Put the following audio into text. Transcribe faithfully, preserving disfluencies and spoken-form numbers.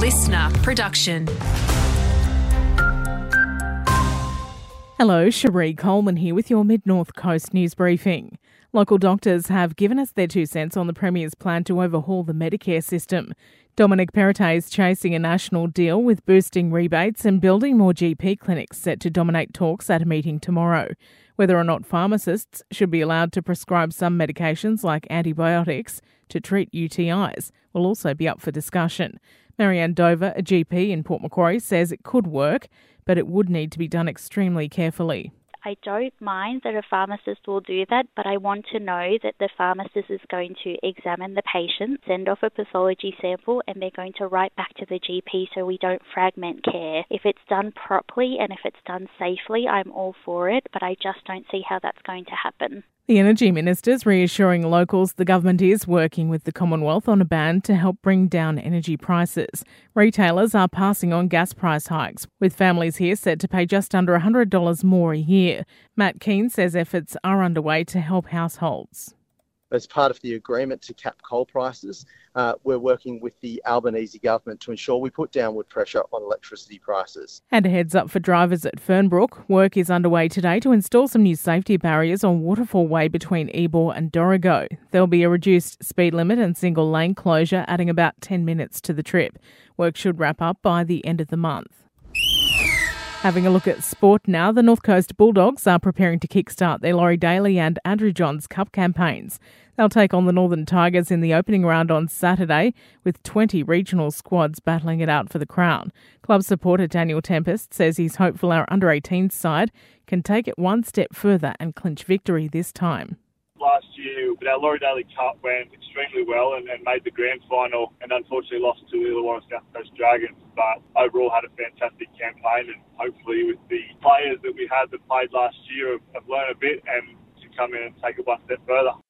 listener production. Hello, Cherie Coleman here with your Mid-North Coast news briefing. Local doctors have given us their two cents on the Premier's plan to overhaul the Medicare system. Dominic Perrottet is chasing a national deal with boosting rebates and building more G P clinics set to dominate talks at a meeting tomorrow. Whether or not pharmacists should be allowed to prescribe some medications like antibiotics to treat U T Is will also be up for discussion. Marianne Dover, a G P in Port Macquarie, says it could work, but it would need to be done extremely carefully. I don't mind that a pharmacist will do that, but I want to know that the pharmacist is going to examine the patient, send off a pathology sample, and they're going to write back to the G P so we don't fragment care. If it's done properly and if it's done safely, I'm all for it, but I just don't see how that's going to happen. The Energy Minister's reassuring locals the government is working with the Commonwealth on a ban to help bring down energy prices. Retailers are passing on gas price hikes, with families here set to pay just under one hundred dollars more a year. Matt Keane says efforts are underway to help households. As part of the agreement to cap coal prices, uh, we're working with the Albanese government to ensure we put downward pressure on electricity prices. And a heads up for drivers at Fernbrook. Work is underway today to install some new safety barriers on Waterfall Way between Ebor and Dorrigo. There'll be a reduced speed limit and single lane closure, adding about ten minutes to the trip. Work should wrap up by the end of the month. Having a look at sport now, the North Coast Bulldogs are preparing to kickstart their Laurie Daly and Andrew Johns Cup campaigns. They'll take on the Northern Tigers in the opening round on Saturday, with twenty regional squads battling it out for the crown. Club supporter Daniel Tempest says he's hopeful our under eighteens side can take it one step further and clinch victory this time. Last year, our Laurie Daly Cup went extremely well and, and made the grand final, and unfortunately lost to the Illawarra South Coast Dragons, but overall had a fantastic campaign, and hopefully with the players that we had that played last year have, have learned a bit and to come in and take it one step further.